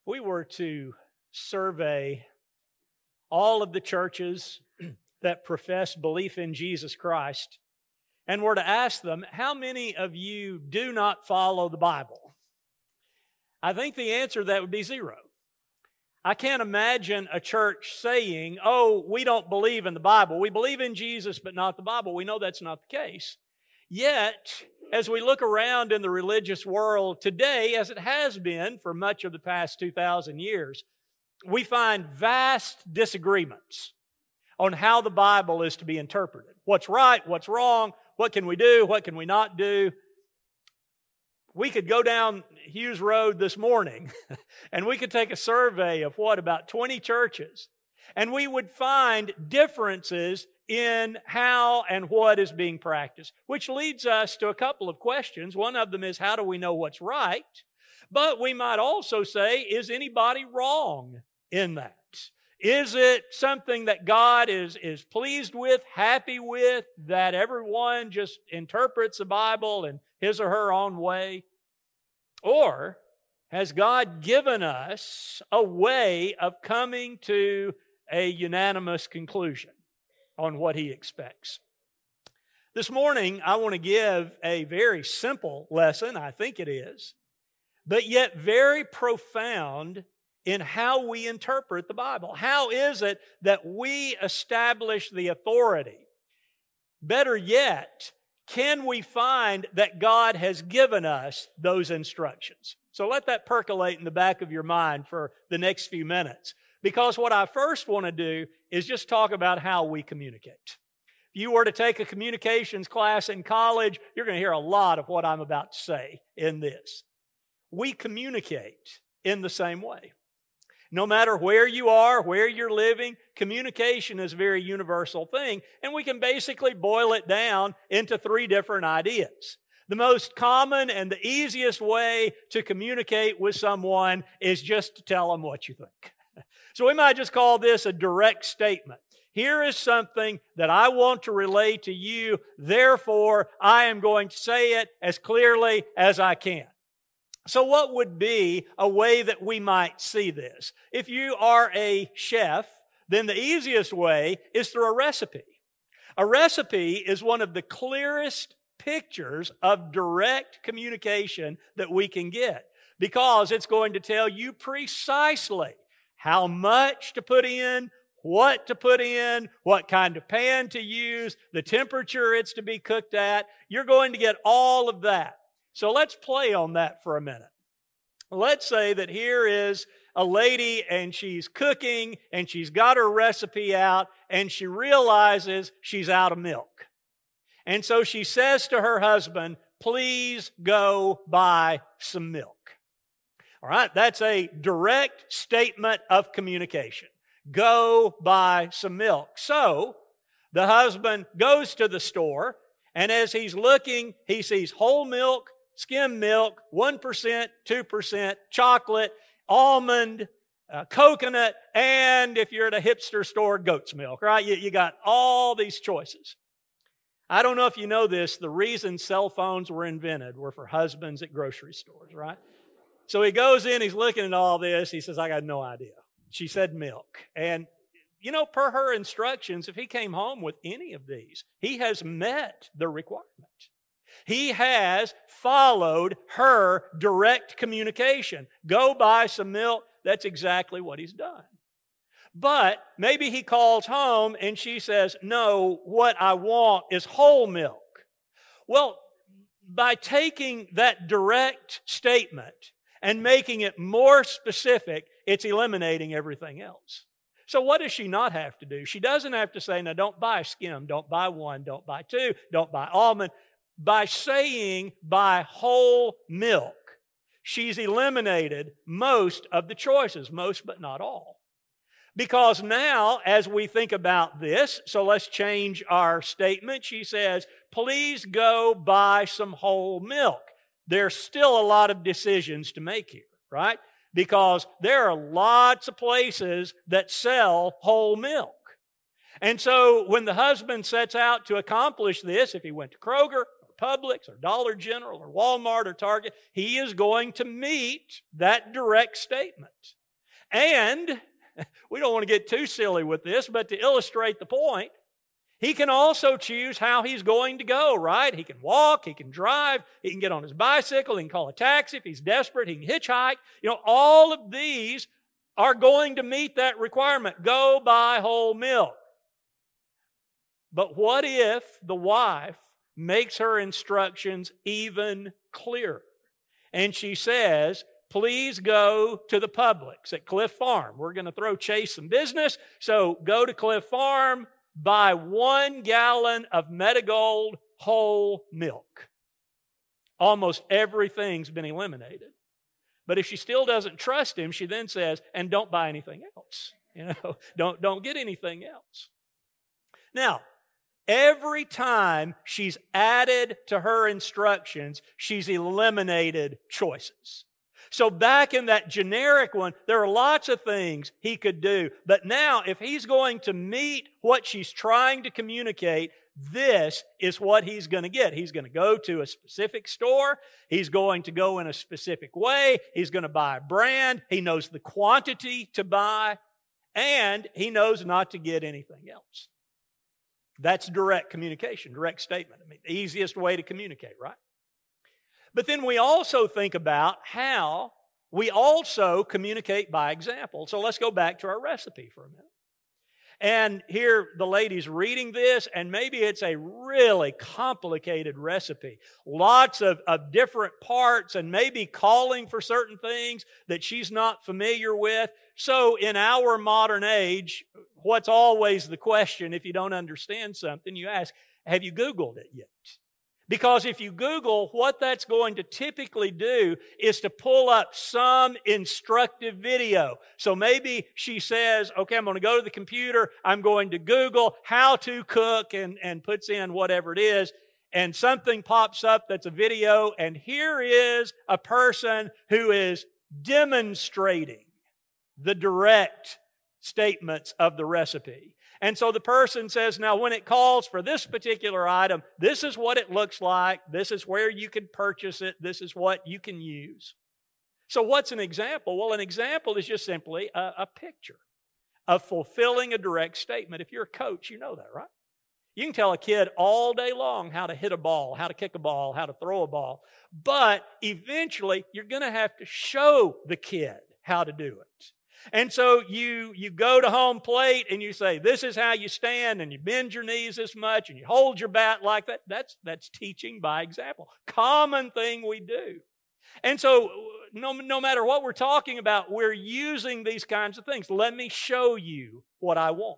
If we were to survey all of the churches that profess belief in Jesus Christ and were to ask them, how many of you do not follow the Bible? I think the answer to that would be zero. I can't imagine a church saying, oh, we don't believe in the Bible. We believe in Jesus, but not the Bible. We know that's not the case. Yet, as we look around in the religious world today, as it has been for much of the past 2,000 years, we find vast disagreements on how the Bible is to be interpreted. What's right, what's wrong, what can we do, what can we not do. We could go down Hughes Road this morning and we could take a survey of about 20 churches, and we would find differences in how and what is being practiced, which leads us to a couple of questions. One of them is, how do we know what's right? But we might also say, is anybody wrong in that? Is it something that God is pleased with, happy with, that everyone just interprets the Bible in his or her own way? Or has God given us a way of coming to a unanimous conclusion on what He expects? This morning, I want to give a very simple lesson, I think it is, but yet very profound in how we interpret the Bible. How is it that we establish the authority? Better yet, can we find that God has given us those instructions? So let that percolate in the back of your mind for the next few minutes. Because what I first want to do is just talk about how we communicate. If you were to take a communications class in college, you're going to hear a lot of what I'm about to say in this. We communicate in the same way. No matter where you are, where you're living, communication is a very universal thing, and we can basically boil it down into three different ideas. The most common and the easiest way to communicate with someone is just to tell them what you think. So we might just call this a direct statement. Here is something that I want to relay to you, therefore I am going to say it as clearly as I can. So what would be a way that we might see this? If you are a chef, then the easiest way is through a recipe. A recipe is one of the clearest pictures of direct communication that we can get, because it's going to tell you precisely how much to put in, what to put in, what kind of pan to use, the temperature it's to be cooked at. You're going to get all of that. So let's play on that for a minute. Let's say that here is a lady and she's cooking and she's got her recipe out and she realizes she's out of milk. And so she says to her husband, please go buy some milk. All right, that's a direct statement of communication. Go buy some milk. So the husband goes to the store, and as he's looking, he sees whole milk, skim milk, 1%, 2%, chocolate, almond, coconut, and if you're at a hipster store, goat's milk, right? You got all these choices. I don't know if you know this, the reason cell phones were invented were for husbands at grocery stores, right? So he goes in, he's looking at all this, he says, I got no idea. She said milk. And, per her instructions, if he came home with any of these, he has met the requirement. He has followed her direct communication. Go buy some milk. That's exactly what he's done. But maybe he calls home and she says, no, what I want is whole milk. Well, by taking that direct statement and making it more specific, it's eliminating everything else. So what does she not have to do? She doesn't have to say, now don't buy skim, don't buy 1, don't buy 2, don't buy almond. By saying buy whole milk, she's eliminated most of the choices, most but not all. Because now, as we think about this, so let's change our statement. She says, please go buy some whole milk. There's still a lot of decisions to make here, right? Because there are lots of places that sell whole milk. And so when the husband sets out to accomplish this, if he went to Kroger, Publix or Dollar General or Walmart or Target, he is going to meet that direct statement. And we don't want to get too silly with this, but to illustrate the point, he can also choose how he's going to go, right? He can walk, he can drive, he can get on his bicycle, he can call a taxi if he's desperate, he can hitchhike. All of these are going to meet that requirement. Go buy whole milk. But what if the wife makes her instructions even clearer? And she says, please go to the Publix at Cliff Farm. We're going to throw Chase some business, so go to Cliff Farm, buy 1 gallon of Medigold whole milk. Almost everything's been eliminated. But if she still doesn't trust him, she then says, and don't buy anything else. Don't get anything else. Now, every time she's added to her instructions, she's eliminated choices. So back in that generic one, there are lots of things he could do. But now, if he's going to meet what she's trying to communicate, this is what he's going to get. He's going to go to a specific store. He's going to go in a specific way. He's going to buy a brand. He knows the quantity to buy. And he knows not to get anything else. That's direct communication, direct statement. The easiest way to communicate, right? But then we also think about how we also communicate by example. So let's go back to our recipe for a minute. And here the lady's reading this, and maybe it's a really complicated recipe. Lots of different parts, and maybe calling for certain things that she's not familiar with. So in our modern age, what's always the question if you don't understand something? You ask, have you Googled it yet? Because if you Google, what that's going to typically do is to pull up some instructive video. So maybe she says, okay, I'm going to go to the computer, I'm going to Google how to cook, and puts in whatever it is, and something pops up that's a video, and here is a person who is demonstrating the direct statements of the recipe. And so the person says, now when it calls for this particular item, this is what it looks like, this is where you can purchase it, this is what you can use. So what's an example? Well, an example is just simply a picture of fulfilling a direct statement. If you're a coach, you know that, right? You can tell a kid all day long how to hit a ball, how to kick a ball, how to throw a ball, but eventually you're going to have to show the kid how to do it. And so you go to home plate and you say, this is how you stand, and you bend your knees this much and you hold your bat like that. That's teaching by example. Common thing we do. And so no matter what we're talking about, we're using these kinds of things. Let me show you what I want.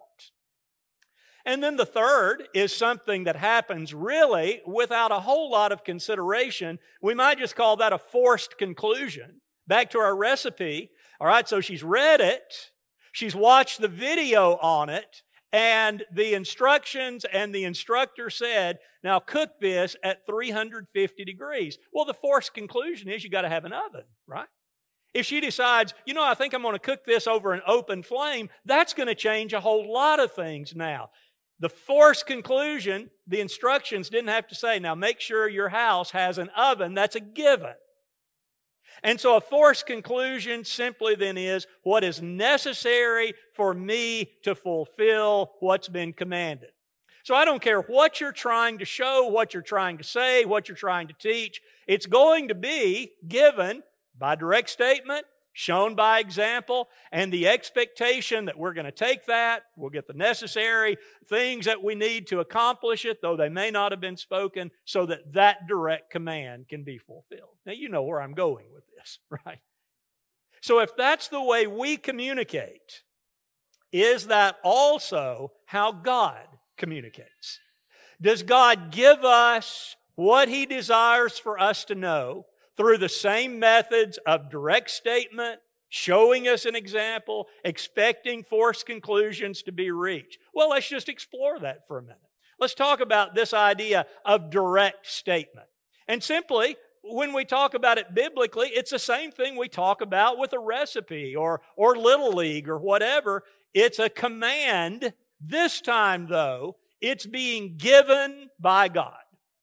And then the third is something that happens really without a whole lot of consideration. We might just call that a forced conclusion. Back to our recipe. All right, so she's read it, she's watched the video on it, and the instructions and the instructor said, now cook this at 350 degrees. Well, the forced conclusion is you got to have an oven, right? If she decides, I think I'm going to cook this over an open flame, that's going to change a whole lot of things now. The forced conclusion, the instructions didn't have to say, now make sure your house has an oven. That's a given. And so a forced conclusion simply then is what is necessary for me to fulfill what's been commanded. So I don't care what you're trying to show, what you're trying to say, what you're trying to teach. It's going to be given by direct statement, shown by example, and the expectation that we're going to take that, we'll get the necessary things that we need to accomplish it, though they may not have been spoken, so that that direct command can be fulfilled. Now, you know where I'm going with this, right? So if that's the way we communicate, is that also how God communicates? Does God give us what He desires for us to know through the same methods of direct statement, showing us an example, expecting forced conclusions to be reached? Well, let's just explore that for a minute. Let's talk about this idea of direct statement. And simply, when we talk about it biblically, it's the same thing we talk about with a recipe or Little League or whatever. It's a command. This time, though, it's being given by God.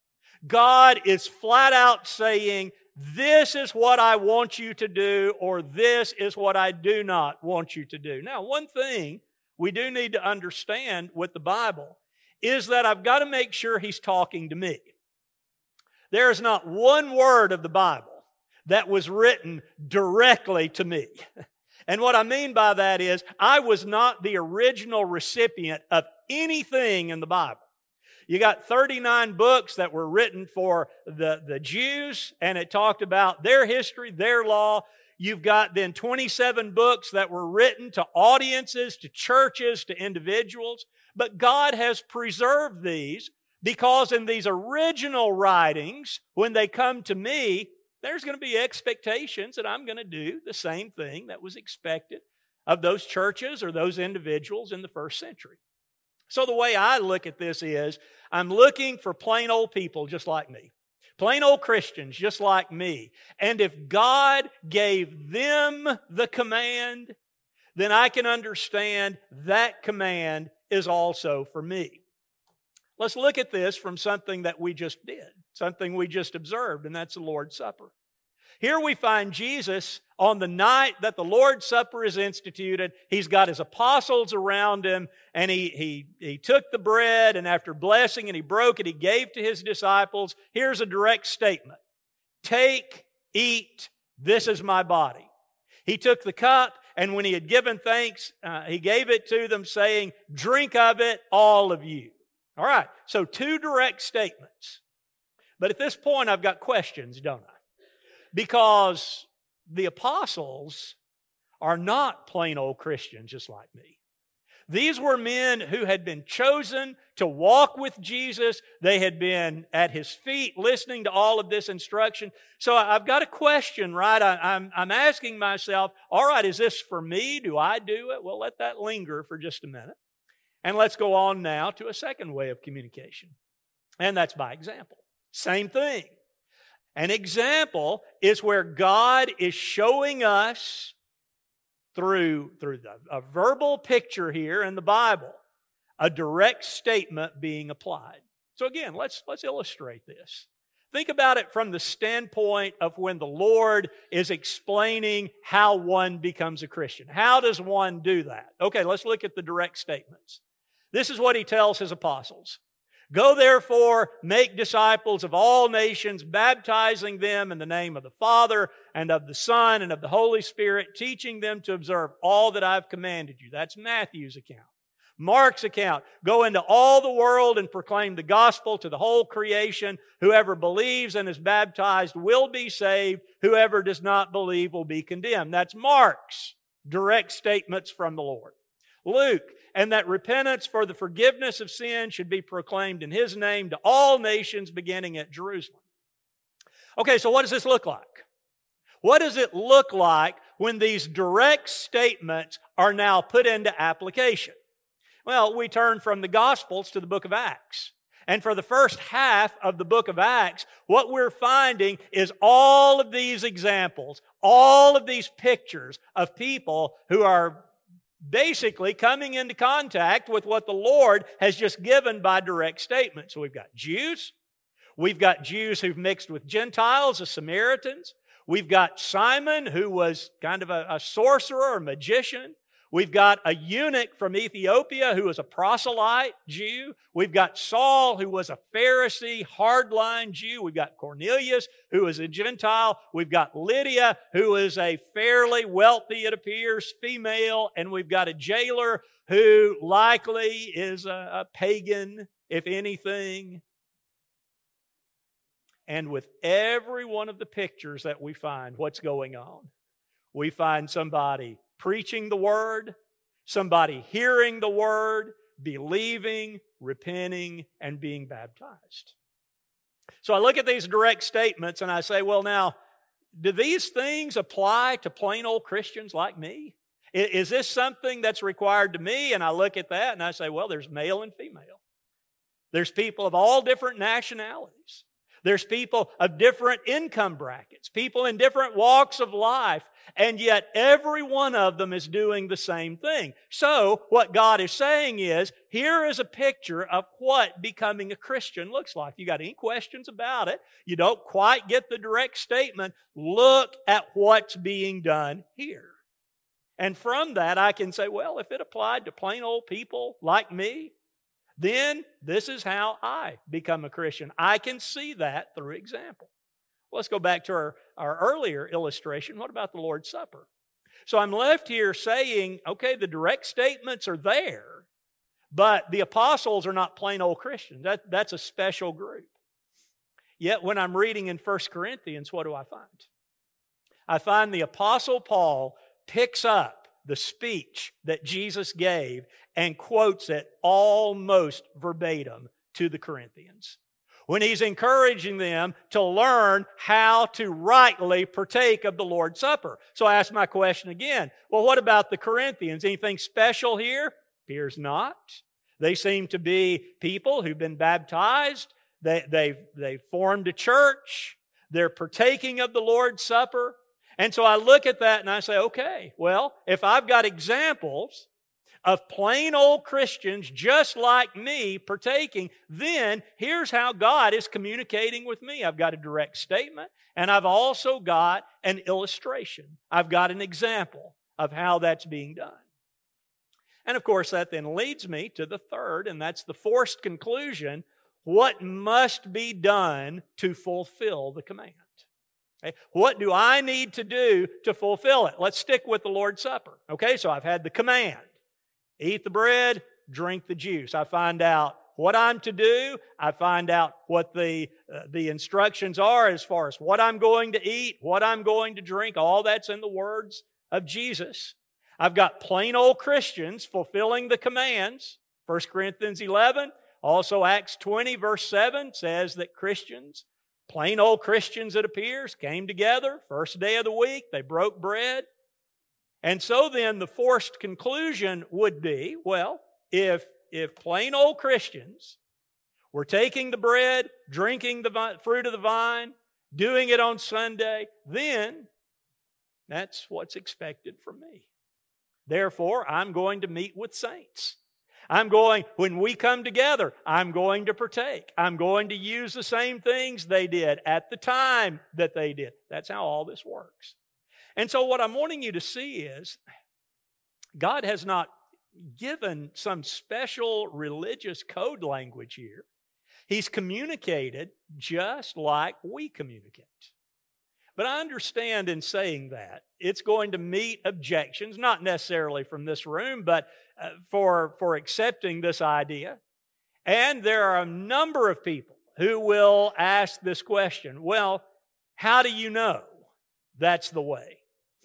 God is flat out saying, this is what I want you to do, or this is what I do not want you to do. Now, one thing we do need to understand with the Bible is that I've got to make sure He's talking to me. There is not one word of the Bible that was written directly to me. And what I mean by that is, I was not the original recipient of anything in the Bible. You got 39 books that were written for the Jews, and it talked about their history, their law. You've got then 27 books that were written to audiences, to churches, to individuals. But God has preserved these because in these original writings, when they come to me, there's going to be expectations that I'm going to do the same thing that was expected of those churches or those individuals in the first century. So the way I look at this is, I'm looking for plain old people just like me. Plain old Christians just like me. And if God gave them the command, then I can understand that command is also for me. Let's look at this from something that we just did, something we just observed, and that's the Lord's Supper. Here we find Jesus on the night that the Lord's Supper is instituted. He's got His apostles around Him, and he took the bread, and after blessing and He broke it, He gave to His disciples. Here's a direct statement. Take, eat, this is my body. He took the cup, and when He had given thanks, He gave it to them, saying, drink of it, all of you. All right, so two direct statements. But at this point, I've got questions, don't I? Because the apostles are not plain old Christians just like me. These were men who had been chosen to walk with Jesus. They had been at His feet listening to all of this instruction. So I've got a question, right? I'm asking myself, all right, is this for me? Do I do it? Well, let that linger for just a minute. And let's go on now to a second way of communication. And that's by example. Same thing. An example is where God is showing us through a verbal picture here in the Bible, a direct statement being applied. So again, let's illustrate this. Think about it from the standpoint of when the Lord is explaining how one becomes a Christian. How does one do that? Okay, let's look at the direct statements. This is what He tells His apostles. Go therefore, make disciples of all nations, baptizing them in the name of the Father and of the Son and of the Holy Spirit, teaching them to observe all that I've commanded you. That's Matthew's account. Mark's account, go into all the world and proclaim the gospel to the whole creation. Whoever believes and is baptized will be saved. Whoever does not believe will be condemned. That's Mark's direct statements from the Lord. Luke, and that repentance for the forgiveness of sin should be proclaimed in His name to all nations beginning at Jerusalem. Okay, so what does this look like? What does it look like when these direct statements are now put into application? Well, we turn from the Gospels to the book of Acts. And for the first half of the book of Acts, what we're finding is all of these examples, all of these pictures of people who are basically coming into contact with what the Lord has just given by direct statement. So we've got Jews who've mixed with Gentiles, the Samaritans. We've got Simon, who was kind of a sorcerer or magician. We've got a eunuch from Ethiopia who was a proselyte Jew. We've got Saul, who was a Pharisee, hardline Jew. We've got Cornelius, who was a Gentile. We've got Lydia, who is a fairly wealthy, it appears, female. And we've got a jailer who likely is a pagan, if anything. And with every one of the pictures that we find, what's going on? We find somebody preaching the Word, somebody hearing the Word, believing, repenting, and being baptized. So I look at these direct statements and I say, well, now, do these things apply to plain old Christians like me? Is this something that's required to me? And I look at that and I say, well, there's male and female. There's people of all different nationalities. There's people of different income brackets, people in different walks of life. and yet every one of them is doing the same thing. So, what God is saying is, here is a picture of what becoming a Christian looks like. You got any questions about it? You don't quite get the direct statement. Look at what's being done here. And from that, I can say, well, if it applied to plain old people like me, then this is how I become a Christian. I can see that through example. Well, let's go back to our earlier illustration. What about the Lord's Supper? So I'm left here saying, okay, the direct statements are there, but the apostles are not plain old Christians. That's a special group. Yet when I'm reading in 1 Corinthians, what do I find? I find the Apostle Paul picks up the speech that Jesus gave and quotes it almost verbatim to the Corinthians, when he's encouraging them to learn how to rightly partake of the Lord's Supper. So I ask my question again. Well, what about the Corinthians? Anything special here? Appears not. They seem to be people who've been baptized. They've formed a church. They're partaking of the Lord's Supper. And so I look at that and I say, okay, well, if I've got examples of plain old Christians just like me partaking, then here's how God is communicating with me. I've got a direct statement, and I've also got an illustration. I've got an example of how that's being done. And of course, that then leads me to the third, and that's the forced conclusion. What must be done to fulfill the command? Okay? What do I need to do to fulfill it? Let's stick with the Lord's Supper. Okay, so I've had the command. Eat the bread, drink the juice. I find out what I'm to do. I find out what the instructions are as far as what I'm going to eat, what I'm going to drink. All that's in the words of Jesus. I've got plain old Christians fulfilling the commands. 1 Corinthians 11, also Acts 20 verse 7 says that Christians, plain old Christians it appears, came together, first day of the week, they broke bread. And so then the forced conclusion would be, well, if plain old Christians were taking the bread, drinking the fruit of the vine, doing it on Sunday, then that's what's expected from me. Therefore, I'm going to meet with saints. When we come together, I'm going to partake. I'm going to use the same things they did at the time that they did. That's how all this works. And so what I'm wanting you to see is, God has not given some special religious code language here. He's communicated just like we communicate. But I understand in saying that, it's going to meet objections, not necessarily from this room, but for accepting this idea. And there are a number of people who will ask this question, well, how do you know that's the way?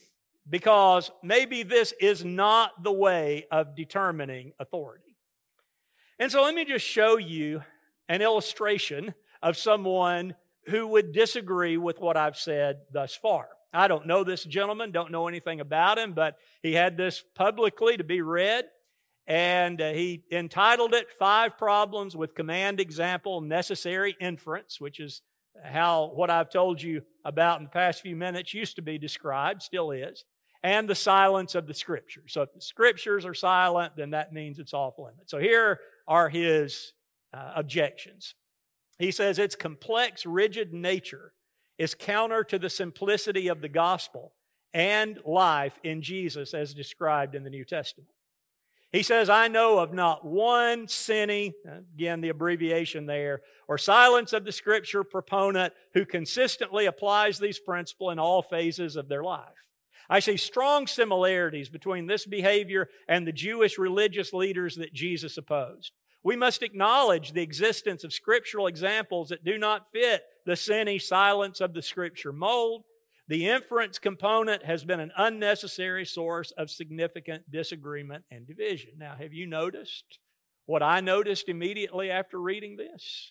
Because maybe this is not the way of determining authority. And so let me just show you an illustration of someone who would disagree with what I've said thus far. I don't know this gentleman, don't know anything about him, but he had this publicly to be read, and he entitled it 5 Problems with Command Example Necessary Inference, which is how what I've told you about in the past few minutes used to be described, still is, and the silence of the Scriptures. So if the Scriptures are silent, then that means it's off limits. So here are his objections. He says its complex, rigid nature is counter to the simplicity of the gospel and life in Jesus as described in the New Testament. He says, I know of not one Sini, again the abbreviation there, or silence of the Scripture proponent who consistently applies these principles in all phases of their life. I see strong similarities between this behavior and the Jewish religious leaders that Jesus opposed. We must acknowledge the existence of scriptural examples that do not fit the Sini silence of the Scripture mold. The inference component has been an unnecessary source of significant disagreement and division. Now, have you noticed what I noticed immediately after reading this?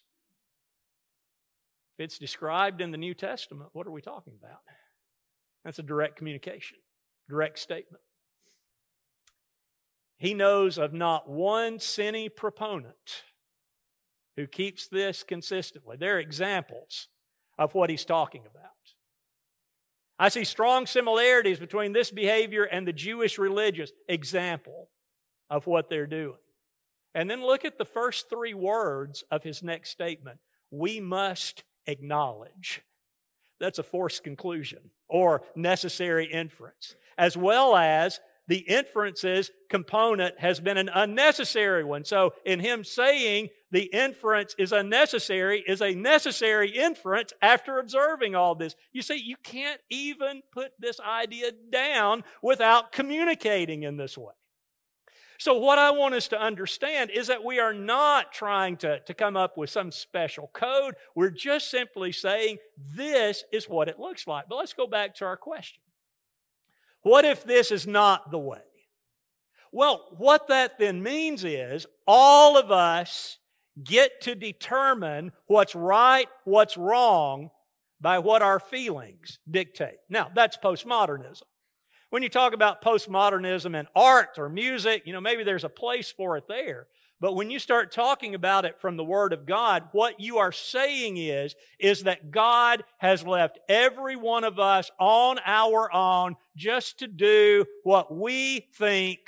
If it's described in the New Testament, what are we talking about? That's a direct communication, direct statement. He knows of not one Sini proponent who keeps this consistently. They're examples of what he's talking about. I see strong similarities between this behavior and the Jewish religious example of what they're doing. And then look at the first three words of his next statement. We must acknowledge. That's a forced conclusion or necessary inference. As well as the inferences component has been an unnecessary one. So in him saying the inference is unnecessary is a necessary inference after observing all this. You see, you can't even put this idea down without communicating in this way. So what I want us to understand is that we are not trying to come up with some special code. We're just simply saying this is what it looks like. But let's go back to our question. What if this is not the way? Well, what that then means is all of us get to determine what's right, what's wrong by what our feelings dictate. Now, that's postmodernism. When you talk about postmodernism in art or music, maybe there's a place for it there. But when you start talking about it from the Word of God, what you are saying is that God has left every one of us on our own just to do what we think.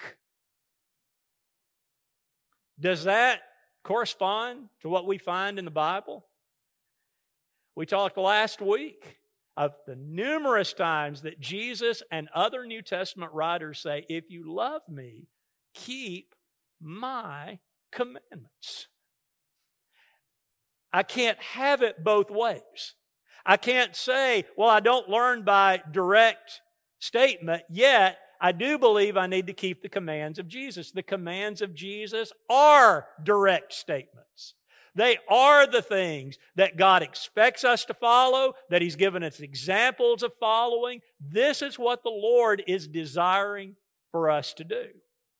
Does that correspond to what we find in the Bible? We talked last week of the numerous times that Jesus and other New Testament writers say, if you love me, keep my commandments. I can't have it both ways. I can't say, well, I don't learn by direct statement, yet I do believe I need to keep the commands of Jesus. The commands of Jesus are direct statements. They are the things that God expects us to follow, that He's given us examples of following. This is what the Lord is desiring for us to do.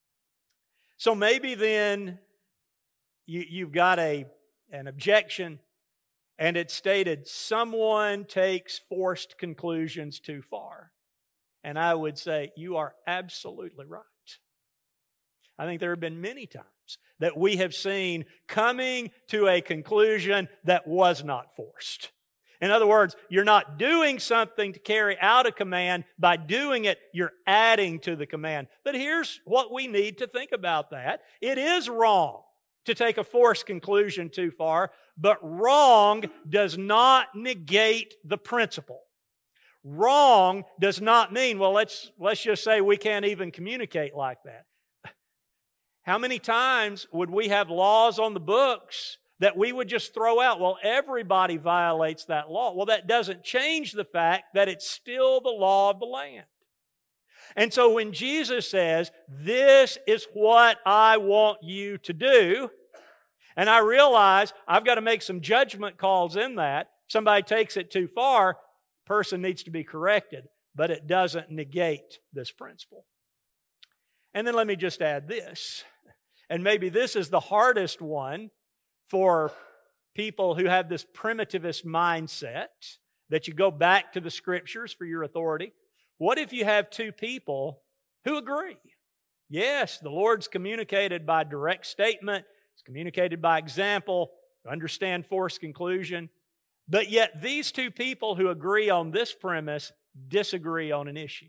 So maybe then you've got an objection, and it's stated, someone takes forced conclusions too far. And I would say, you are absolutely right. I think there have been many times that we have seen coming to a conclusion that was not forced. In other words, you're not doing something to carry out a command. By doing it, you're adding to the command. But here's what we need to think about that. It is wrong to take a forced conclusion too far, but wrong does not negate the principle. Wrong does not mean, well, let's just say we can't even communicate like that. How many times would we have laws on the books that we would just throw out? Well, everybody violates that law. Well, that doesn't change the fact that it's still the law of the land. And so when Jesus says, this is what I want you to do, and I realize I've got to make some judgment calls in that. Somebody takes it too far, person needs to be corrected, but it doesn't negate this principle. And then let me just add this, and maybe this is the hardest one for people who have this primitivist mindset, that you go back to the Scriptures for your authority. What if you have two people who agree? Yes, the Lord's communicated by direct statement, it's communicated by example, understand forced conclusion, but yet these two people who agree on this premise disagree on an issue.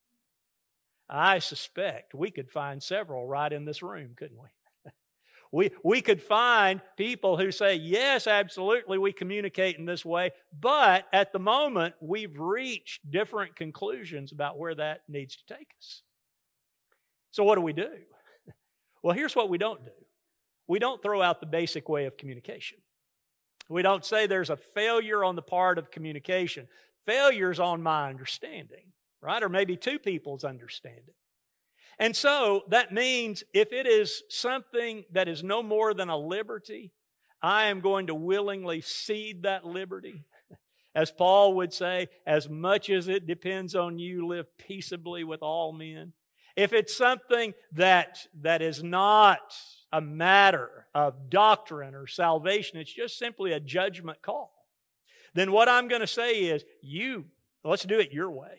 I suspect we could find several right in this room, couldn't we? We could find people who say, yes, absolutely, we communicate in this way, but at the moment, we've reached different conclusions about where that needs to take us. So what do? Well, here's what we don't do. We don't throw out the basic way of communication. We don't say there's a failure on the part of communication. Failure's on my understanding, right? Or maybe two people's understanding. And so that means if it is something that is no more than a liberty, I am going to willingly cede that liberty. As Paul would say, as much as it depends on you, live peaceably with all men. If it's something that is not a matter of doctrine or salvation, it's just simply a judgment call, then what I'm going to say is, let's do it your way.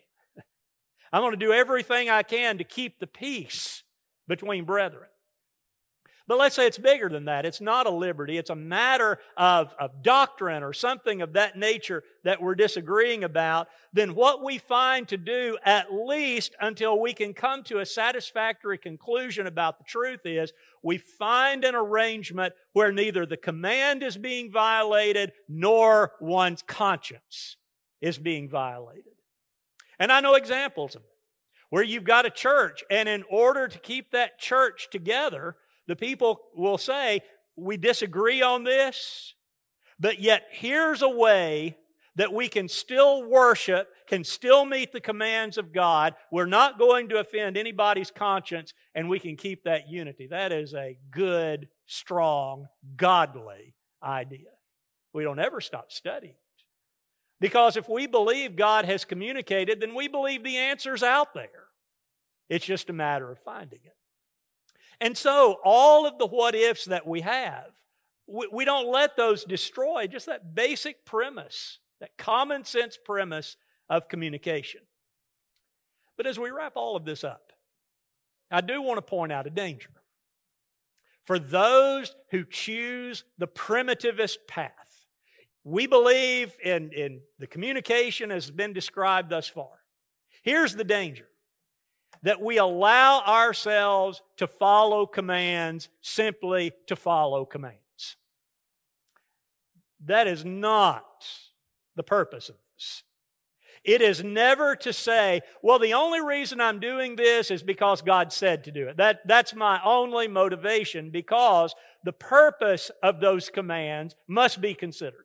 I'm going to do everything I can to keep the peace between brethren. But let's say it's bigger than that. It's not a liberty. It's a matter of doctrine or something of that nature that we're disagreeing about. Then what we find to do, at least until we can come to a satisfactory conclusion about the truth, is we find an arrangement where neither the command is being violated nor one's conscience is being violated. And I know examples of it, where you've got a church, and in order to keep that church together, the people will say, we disagree on this, but yet here's a way that we can still worship, can still meet the commands of God. We're not going to offend anybody's conscience, and we can keep that unity. That is a good, strong, godly idea. We don't ever stop studying it. Because if we believe God has communicated, then we believe the answer's out there. It's just a matter of finding it. And so all of the what-ifs that we have, we don't let those destroy just that basic premise, that common sense premise of communication. But as we wrap all of this up, I do want to point out a danger. For those who choose the primitivist path, we believe in the communication as has been described thus far. Here's the danger. That we allow ourselves to follow commands simply to follow commands. That is not the purpose of this. It is never to say, well, the only reason I'm doing this is because God said to do it. That's my only motivation, because the purpose of those commands must be considered.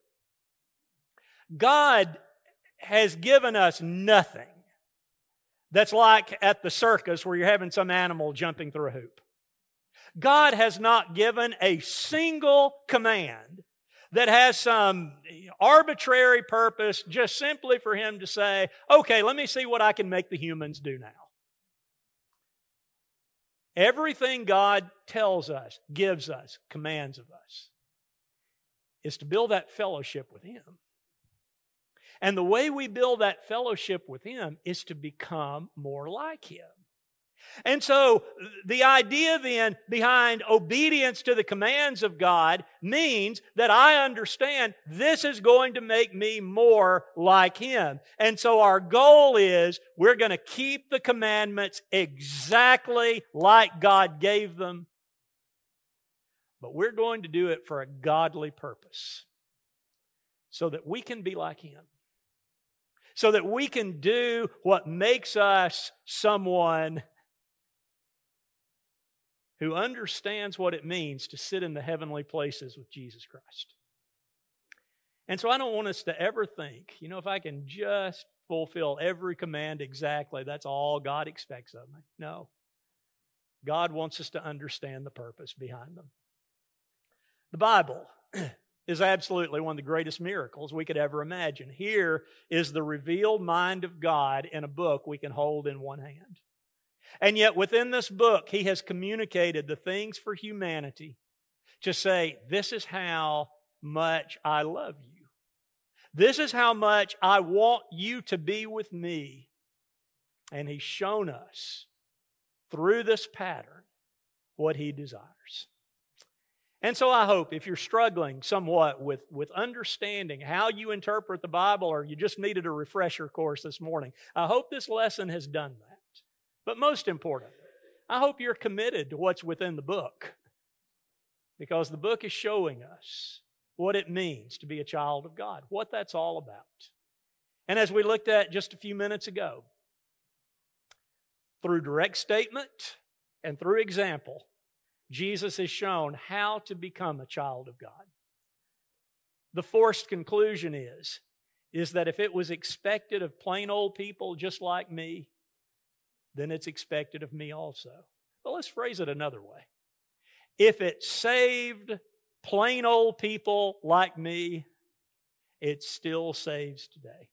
God has given us nothing that's like at the circus where you're having some animal jumping through a hoop. God has not given a single command that has some arbitrary purpose just simply for Him to say, okay, let me see what I can make the humans do now. Everything God tells us, gives us, commands of us, is to build that fellowship with Him. And the way we build that fellowship with Him is to become more like Him. And so the idea then behind obedience to the commands of God means that I understand this is going to make me more like Him. And so our goal is we're going to keep the commandments exactly like God gave them, but we're going to do it for a godly purpose so that we can be like Him. So that we can do what makes us someone who understands what it means to sit in the heavenly places with Jesus Christ. And so I don't want us to ever think, if I can just fulfill every command exactly, that's all God expects of me. No. God wants us to understand the purpose behind them. The Bible is absolutely one of the greatest miracles we could ever imagine. Here is the revealed mind of God in a book we can hold in one hand. And yet within this book, He has communicated the things for humanity to say, this is how much I love you. This is how much I want you to be with me. And He's shown us through this pattern what He desires. And so I hope if you're struggling somewhat with understanding how you interpret the Bible, or you just needed a refresher course this morning, I hope this lesson has done that. But most important, I hope you're committed to what's within the book, because the book is showing us what it means to be a child of God, what that's all about. And as we looked at just a few minutes ago, through direct statement and through example, Jesus has shown how to become a child of God. The forced conclusion is that if it was expected of plain old people just like me, then it's expected of me also. But let's phrase it another way. If it saved plain old people like me, it still saves today.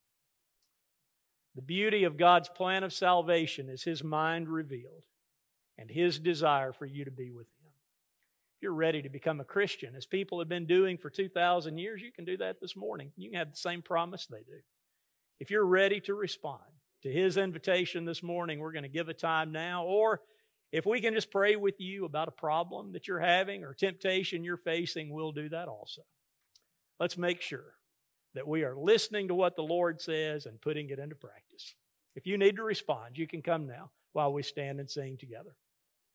The beauty of God's plan of salvation is His mind revealed and His desire for you to be with Him. If you're ready to become a Christian, as people have been doing for 2,000 years, you can do that this morning. You can have the same promise they do. If you're ready to respond to His invitation this morning, we're going to give a time now. Or If we can just pray with you about a problem that you're having or temptation you're facing, we'll do that also. Let's make sure that we are listening to what the Lord says and putting it into practice. If you need to respond, you can come now while we stand and sing together.